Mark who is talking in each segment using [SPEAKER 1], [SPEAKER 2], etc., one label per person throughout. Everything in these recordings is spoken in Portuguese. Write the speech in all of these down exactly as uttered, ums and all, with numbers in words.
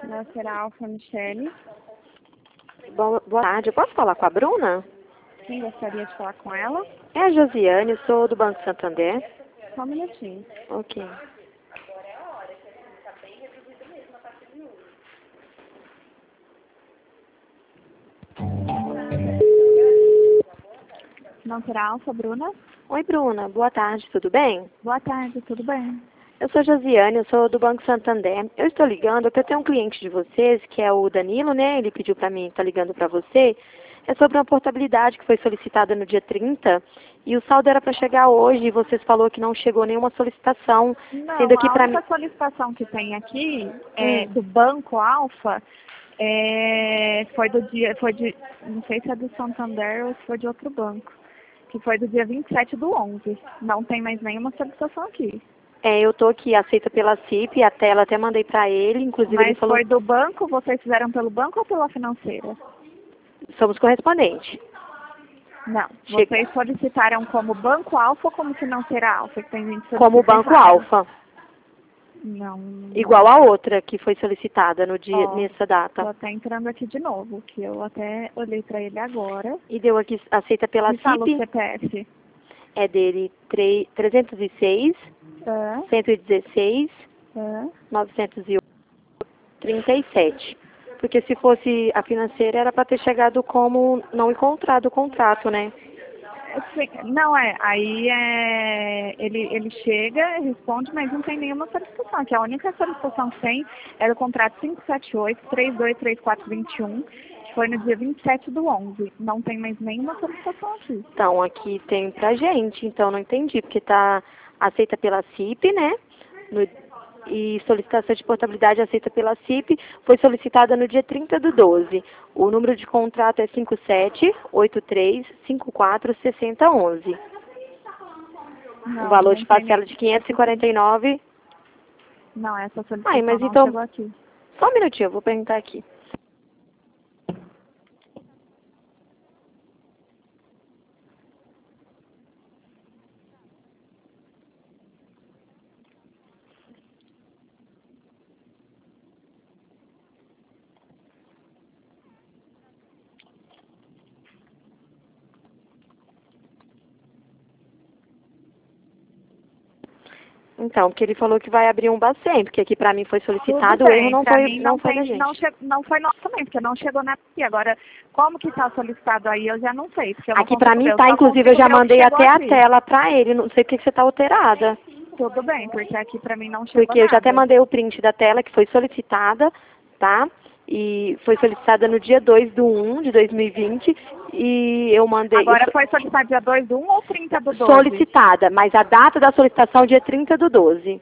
[SPEAKER 1] Lateral Alfa Michele.
[SPEAKER 2] Boa, boa tarde, eu posso falar com a Bruna?
[SPEAKER 1] Quem gostaria de falar com ela?
[SPEAKER 2] É a Josiane, eu sou do Banco Santander.
[SPEAKER 1] Só um minutinho.
[SPEAKER 2] Ok.
[SPEAKER 1] Lateral Alfa, Bruna.
[SPEAKER 2] Oi, Bruna, boa tarde, tudo bem?
[SPEAKER 1] Boa tarde, tudo bem?
[SPEAKER 2] Eu sou a Josiane, eu sou do Banco Santander. Eu estou ligando porque eu tenho um cliente de vocês, que é o Danilo, né? Ele pediu para mim estar ligando para você. É sobre uma portabilidade que foi solicitada no dia trinta e o saldo era para chegar hoje e vocês falou que não chegou nenhuma solicitação. Sendo
[SPEAKER 1] Não,
[SPEAKER 2] aqui
[SPEAKER 1] a
[SPEAKER 2] para mim...
[SPEAKER 1] única solicitação que tem aqui é
[SPEAKER 2] Hum.
[SPEAKER 1] do Banco Alfa. É, foi do dia, foi de, não sei se é do Santander ou se foi de outro banco, que foi do dia vinte e sete do onze. Não tem mais nenhuma solicitação aqui.
[SPEAKER 2] É, eu tô aqui, aceita pela C I P, a tela até mandei para ele, inclusive ele
[SPEAKER 1] Mas
[SPEAKER 2] falou
[SPEAKER 1] foi do banco, vocês fizeram pelo banco ou pela financeira?
[SPEAKER 2] somos correspondentes.
[SPEAKER 1] Não,
[SPEAKER 2] Chega.
[SPEAKER 1] vocês solicitaram como Banco Alfa ou como Financeira Alfa, que tem gente
[SPEAKER 2] Como o
[SPEAKER 1] solicita
[SPEAKER 2] Banco
[SPEAKER 1] errado.
[SPEAKER 2] Alfa,
[SPEAKER 1] Não,
[SPEAKER 2] igual a outra que foi solicitada no dia,
[SPEAKER 1] ó,
[SPEAKER 2] nessa
[SPEAKER 1] tô
[SPEAKER 2] data.
[SPEAKER 1] até entrando aqui de novo, que eu até olhei para ele agora.
[SPEAKER 2] E deu aqui, aceita pela
[SPEAKER 1] Me fala o
[SPEAKER 2] C I P,
[SPEAKER 1] C P F.
[SPEAKER 2] é dele trezentos e seis,
[SPEAKER 1] Tá,
[SPEAKER 2] cento e dezesseis,
[SPEAKER 1] tá.
[SPEAKER 2] novecentos e oito, trinta e sete. Porque se fosse a financeira era para ter chegado como não encontrado o contrato, né?
[SPEAKER 1] Sim, não é, aí é, ele, ele chega, responde, mas não tem nenhuma solicitação, que a única solicitação que tem era o contrato cinco sete oito, três dois três quatro dois um, que foi no dia vinte e sete do onze. Não tem mais nenhuma solicitação aqui.
[SPEAKER 2] Então, aqui tem pra gente, então não entendi, porque tá aceita pela C I P, né? No- e solicitação de portabilidade aceita pela C I P, foi solicitada no dia trinta do doze. O número de contrato é cinco sete oito três cinco quatro seis zero um um. O
[SPEAKER 1] Não,
[SPEAKER 2] valor
[SPEAKER 1] não
[SPEAKER 2] de
[SPEAKER 1] tem nem.
[SPEAKER 2] parcela de quinhentos e quarenta e nove.
[SPEAKER 1] Não, essa
[SPEAKER 2] Ai,
[SPEAKER 1] solicitação
[SPEAKER 2] mas
[SPEAKER 1] não
[SPEAKER 2] então,
[SPEAKER 1] chegou aqui.
[SPEAKER 2] só um minutinho, eu vou perguntar aqui. Então, porque ele falou que vai abrir um Bacen, porque aqui pra mim foi
[SPEAKER 1] Tudo
[SPEAKER 2] solicitado, o erro
[SPEAKER 1] bem,
[SPEAKER 2] não
[SPEAKER 1] pra
[SPEAKER 2] foi,
[SPEAKER 1] mim
[SPEAKER 2] não
[SPEAKER 1] não
[SPEAKER 2] foi da
[SPEAKER 1] tem, não,
[SPEAKER 2] gente.
[SPEAKER 1] che, não foi nosso também, porque não chegou na aqui. Agora, como que tá solicitado aí, eu já não sei, porque eu não
[SPEAKER 2] Aqui pra
[SPEAKER 1] consigo
[SPEAKER 2] mim
[SPEAKER 1] ver, eu
[SPEAKER 2] tá,
[SPEAKER 1] só
[SPEAKER 2] inclusive eu
[SPEAKER 1] consigo
[SPEAKER 2] já
[SPEAKER 1] ver o que
[SPEAKER 2] mandei
[SPEAKER 1] chegou
[SPEAKER 2] até a
[SPEAKER 1] aqui.
[SPEAKER 2] tela pra ele, não sei porque que você tá alterada.
[SPEAKER 1] Tudo bem, porque aqui pra mim não chegou
[SPEAKER 2] Porque eu já até
[SPEAKER 1] nada.
[SPEAKER 2] mandei o print da tela que foi solicitada, tá? E foi solicitada no dia dois do um de dois mil e vinte e eu mandei
[SPEAKER 1] Agora
[SPEAKER 2] eu
[SPEAKER 1] foi solicitado dia dois do um ou trinta do
[SPEAKER 2] so-
[SPEAKER 1] doze?
[SPEAKER 2] solicitada, mas a data da solicitação é dia trinta do doze.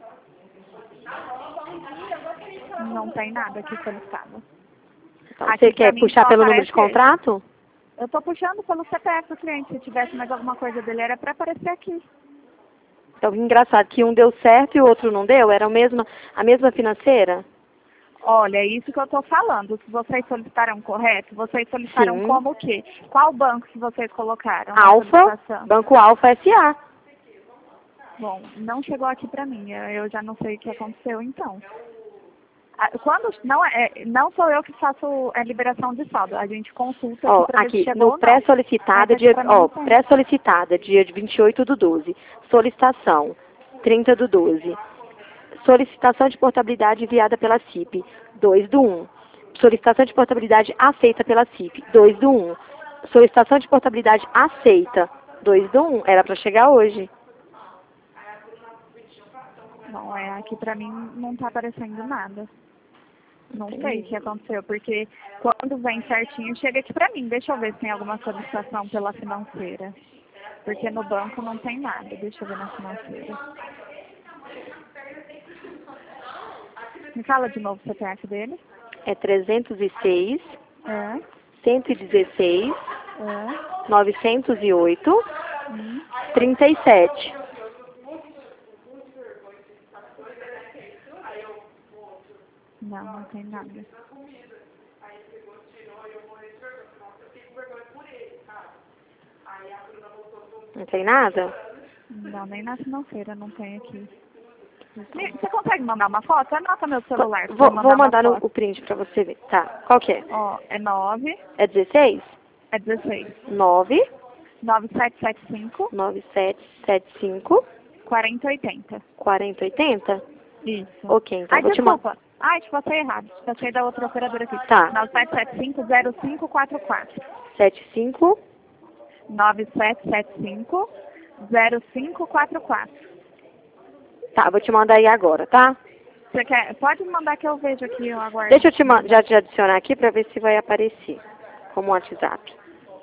[SPEAKER 1] Não tem nada aqui solicitado.
[SPEAKER 2] Então,
[SPEAKER 1] Aqui
[SPEAKER 2] você
[SPEAKER 1] pra
[SPEAKER 2] quer
[SPEAKER 1] mim
[SPEAKER 2] puxar
[SPEAKER 1] só
[SPEAKER 2] pelo número
[SPEAKER 1] aparece
[SPEAKER 2] de
[SPEAKER 1] esse.
[SPEAKER 2] contrato?
[SPEAKER 1] Eu tô puxando pelo C P F do cliente, se tivesse mais alguma coisa dele era pra aparecer aqui.
[SPEAKER 2] Então, engraçado que um deu certo e o outro não deu, era a mesma, a mesma financeira?
[SPEAKER 1] Olha, é isso que eu estou falando. Se vocês solicitaram correto, vocês solicitaram
[SPEAKER 2] Sim.
[SPEAKER 1] como o quê? Qual banco que vocês colocaram na
[SPEAKER 2] Alfa,
[SPEAKER 1] solicitação?
[SPEAKER 2] Banco Alfa S A.
[SPEAKER 1] Bom, não chegou aqui para mim. Eu eu já não sei o que aconteceu então. Ah, Quando não é, não sou eu que faço a liberação de saldo. A gente consulta aqui
[SPEAKER 2] Ó,
[SPEAKER 1] para ver se
[SPEAKER 2] aqui,
[SPEAKER 1] chegou
[SPEAKER 2] no
[SPEAKER 1] ou não. Mas
[SPEAKER 2] pré-solicitada,
[SPEAKER 1] aqui
[SPEAKER 2] dia,
[SPEAKER 1] para mim
[SPEAKER 2] ó,
[SPEAKER 1] não tem.
[SPEAKER 2] pré-solicitada, dia vinte e oito do doze. Solicitação, trinta do doze. Solicitação de portabilidade enviada pela C I P, dois do um. Solicitação de portabilidade aceita pela C I P, dois do um. Solicitação de portabilidade aceita, dois do um. Era para chegar hoje.
[SPEAKER 1] Não, é, aqui para mim não está aparecendo nada. Não sei o
[SPEAKER 2] Entendi.
[SPEAKER 1] que aconteceu, porque quando vem certinho, chega aqui para mim. Deixa eu ver se tem alguma solicitação pela financeira. Porque no banco não tem nada. Deixa eu ver na financeira. Me fala de novo o C P F dele.
[SPEAKER 2] É trezentos e seis,
[SPEAKER 1] É,
[SPEAKER 2] cento e dezesseis,
[SPEAKER 1] é.
[SPEAKER 2] novecentos e oito,
[SPEAKER 1] Hum.
[SPEAKER 2] trinta e sete.
[SPEAKER 1] Não, não tem nada.
[SPEAKER 2] Não tem nada?
[SPEAKER 1] Não, nem na financeira não tem aqui. Me- Você consegue mandar uma foto? Anota meu celular. pra eu
[SPEAKER 2] Vou,
[SPEAKER 1] mandar
[SPEAKER 2] vou
[SPEAKER 1] uma
[SPEAKER 2] mandar no,
[SPEAKER 1] foto.
[SPEAKER 2] o print pra você ver. Tá, qual que é?
[SPEAKER 1] Ó, é nove,
[SPEAKER 2] É dezesseis?
[SPEAKER 1] é dezesseis.
[SPEAKER 2] nove
[SPEAKER 1] nove sete sete cinco,
[SPEAKER 2] nove sete sete cinco
[SPEAKER 1] quarenta oitenta.
[SPEAKER 2] quarenta oitenta?
[SPEAKER 1] Isso.
[SPEAKER 2] Ok, então
[SPEAKER 1] Ai,
[SPEAKER 2] vou te mandar.
[SPEAKER 1] desculpa. Ai, te passei errado. Te passei da outra operadora aqui.
[SPEAKER 2] Tá.
[SPEAKER 1] nove sete sete cinco, zero cinco quatro quatro.
[SPEAKER 2] sete cinco.
[SPEAKER 1] nove sete sete cinco, zero cinco quatro quatro.
[SPEAKER 2] Tá, vou te mandar aí agora, tá?
[SPEAKER 1] Você quer? Pode me mandar que eu vejo aqui, eu aguardo.
[SPEAKER 2] Deixa eu te ma- já te adicionar aqui pra ver se vai aparecer como WhatsApp.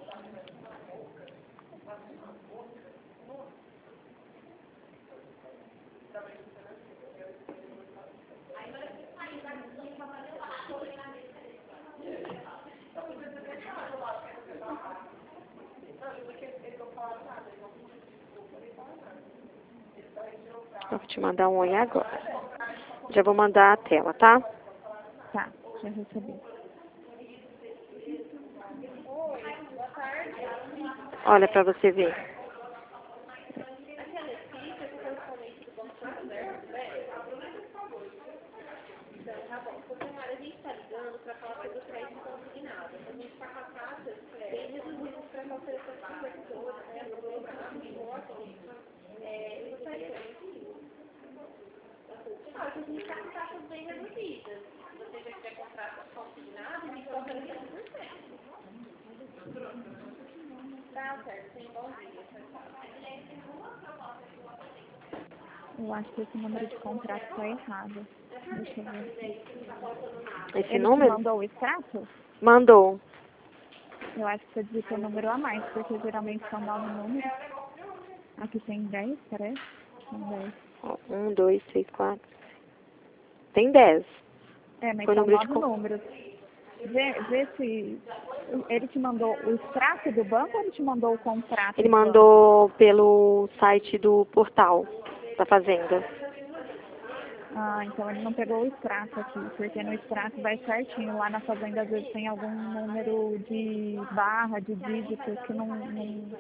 [SPEAKER 2] Eu vou te mandar um oi agora. Já vou mandar a tela, tá?
[SPEAKER 1] Tá, já recebi.
[SPEAKER 2] Olha pra você ver.
[SPEAKER 1] Eu acho que esse número de contrato está errado. Deixa eu ver.
[SPEAKER 2] Esse
[SPEAKER 1] Ele
[SPEAKER 2] número?
[SPEAKER 1] te mandou o extrato?
[SPEAKER 2] Mandou.
[SPEAKER 1] Eu acho que você digitou o número a mais, porque geralmente são nove números. Aqui tem dez, parece. Tem dez.
[SPEAKER 2] Ó, Um, dois, três, quatro. Tem dez.
[SPEAKER 1] É, mas
[SPEAKER 2] Foi o
[SPEAKER 1] são
[SPEAKER 2] número de
[SPEAKER 1] nove
[SPEAKER 2] con-
[SPEAKER 1] números. Vê, vê se ele te mandou o extrato do banco ou ele te mandou o contrato
[SPEAKER 2] Ele
[SPEAKER 1] do banco?
[SPEAKER 2] mandou pelo site do portal da Fazenda.
[SPEAKER 1] Ah, então ele não pegou o extrato aqui, porque no extrato vai certinho. Lá na fazenda às vezes tem algum número de barra, de dígitos que não... não...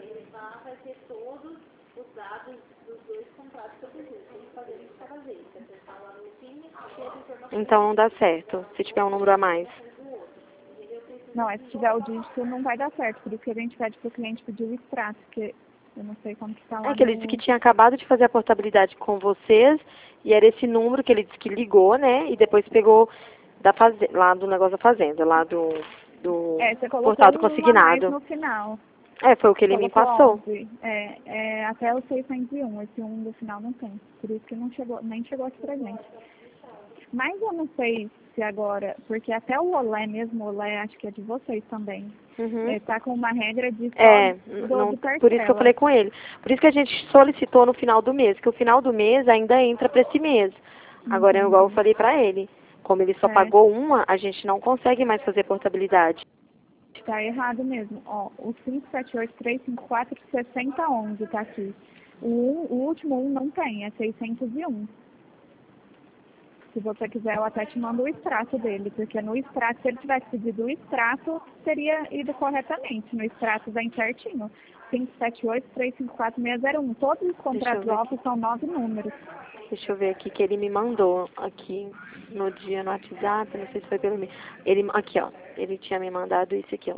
[SPEAKER 2] Então não dá certo, se tiver um número a mais.
[SPEAKER 1] Não, é se tiver o dígito não vai dar certo. Por isso que a gente pede para o cliente pedir o extrato, porque eu não sei como que está lá
[SPEAKER 2] É que ele
[SPEAKER 1] no...
[SPEAKER 2] disse que tinha acabado de fazer a portabilidade com vocês, e era esse número que ele disse que ligou, né? E depois pegou da faze... lá do negócio da fazenda, lá do, do
[SPEAKER 1] É, você colocou
[SPEAKER 2] portal do
[SPEAKER 1] um a mais
[SPEAKER 2] consignado.
[SPEAKER 1] no final.
[SPEAKER 2] É, foi o que ele me
[SPEAKER 1] Colocou
[SPEAKER 2] passou.
[SPEAKER 1] onze. É, é, até o seiscentos e um. Esse um do final não tem. Por isso que não chegou, nem chegou aqui pra gente. Mas eu não sei se agora, porque até o Olé mesmo, o Olé acho que é de vocês também.
[SPEAKER 2] Uhum.
[SPEAKER 1] Está com uma regra de só
[SPEAKER 2] É,
[SPEAKER 1] doze
[SPEAKER 2] não,
[SPEAKER 1] parcelas.
[SPEAKER 2] por isso que eu falei com ele. Por isso que a gente solicitou no final do mês, que o final do mês ainda entra para esse mês. Agora, é igual eu falei para ele, como ele só
[SPEAKER 1] É.
[SPEAKER 2] pagou uma, a gente não consegue mais fazer portabilidade.
[SPEAKER 1] Está errado mesmo. Ó, o cinco sete oito, três cinco quatro, seis zero um um está aqui. O, um, o último um não tem, é seiscentos e um. Se você quiser, eu até te mando o extrato dele, porque no extrato, se ele tivesse pedido o extrato, teria ido corretamente. No extrato vem certinho. cinco sete oito, três cinco quatro, seis zero um. Todos os contratos
[SPEAKER 2] ver.
[SPEAKER 1] altos são nove números.
[SPEAKER 2] Deixa eu ver aqui que ele me mandou aqui no dia no WhatsApp, não sei se foi pelo e-mail. Ele, aqui, ó, ele tinha me mandado isso aqui, ó.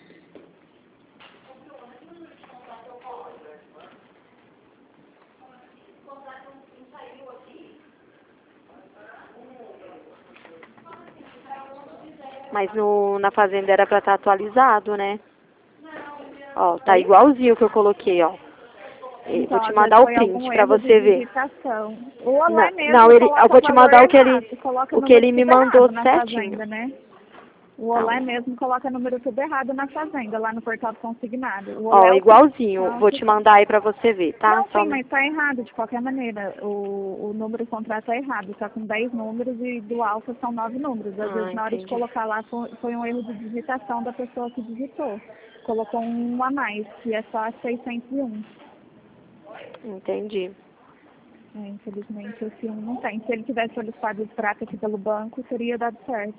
[SPEAKER 2] Mas no, na fazenda era pra estar atualizado, né? Ó, tá igualzinho o que eu coloquei, ó. E
[SPEAKER 1] Então,
[SPEAKER 2] vou te
[SPEAKER 1] às
[SPEAKER 2] mandar
[SPEAKER 1] vezes
[SPEAKER 2] o
[SPEAKER 1] foi
[SPEAKER 2] print
[SPEAKER 1] algum
[SPEAKER 2] pra
[SPEAKER 1] erro
[SPEAKER 2] você
[SPEAKER 1] de
[SPEAKER 2] ver.
[SPEAKER 1] digitação. O Olé
[SPEAKER 2] Não,
[SPEAKER 1] mesmo
[SPEAKER 2] não, ele,
[SPEAKER 1] coloca
[SPEAKER 2] eu vou te
[SPEAKER 1] valor
[SPEAKER 2] mandar o que ele,
[SPEAKER 1] errado, coloca
[SPEAKER 2] o que
[SPEAKER 1] número
[SPEAKER 2] ele me
[SPEAKER 1] tudo
[SPEAKER 2] mandou
[SPEAKER 1] errado na
[SPEAKER 2] certinho.
[SPEAKER 1] fazenda, né? O Olé mesmo coloca número tudo errado na fazenda, lá no portal do consignado. O Olé
[SPEAKER 2] Ó,
[SPEAKER 1] é o
[SPEAKER 2] igualzinho.
[SPEAKER 1] que-
[SPEAKER 2] Vou te mandar aí pra você ver, tá?
[SPEAKER 1] Não,
[SPEAKER 2] Só
[SPEAKER 1] sim,
[SPEAKER 2] no-
[SPEAKER 1] mas está errado de qualquer maneira. O, o número do contrato é errado. Está com dez números e do alfa são nove números. Às
[SPEAKER 2] Ah,
[SPEAKER 1] vezes, na hora de
[SPEAKER 2] entendi.
[SPEAKER 1] colocar lá, foi, foi um erro de digitação da pessoa que digitou. Colocou um a mais, que é só seiscentos e um.
[SPEAKER 2] Entendi.
[SPEAKER 1] É, infelizmente, esse um não tem. Se ele tivesse solicitado o extrato aqui pelo banco, teria dado certo.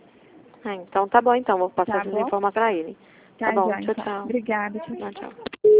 [SPEAKER 2] Ah, então tá bom, então. Vou passar
[SPEAKER 1] Tá
[SPEAKER 2] essas
[SPEAKER 1] bom?
[SPEAKER 2] informações pra ele. Tá
[SPEAKER 1] Tá,
[SPEAKER 2] bom,
[SPEAKER 1] já,
[SPEAKER 2] tchau,
[SPEAKER 1] então.
[SPEAKER 2] tchau.
[SPEAKER 1] Obrigada. Tchau,
[SPEAKER 2] Tchau,
[SPEAKER 1] tchau.
[SPEAKER 2] tchau.